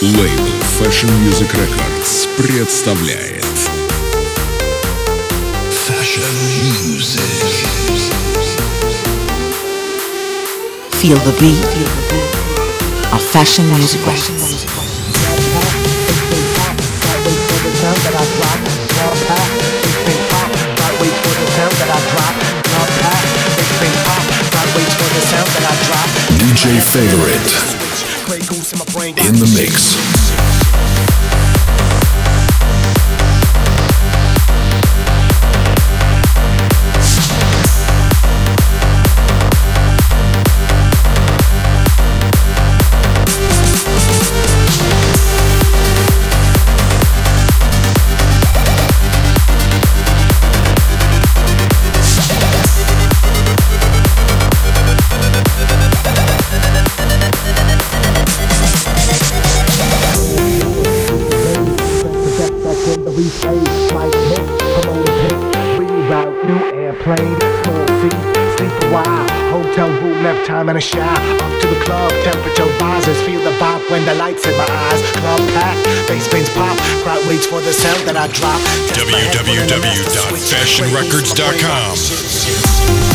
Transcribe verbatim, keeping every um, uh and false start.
Лейбл Fashion Music Records представляет Fashion Music. Feel the beat of Fashion Music Records. ди джей Favorite in the mix. Time and a shower, up to the club, temperature rises, feel the vibe when the lights in my eyes. Club packed, bass bins pop, crowd waits for the sound that I drop. w w w dot fashion records dot com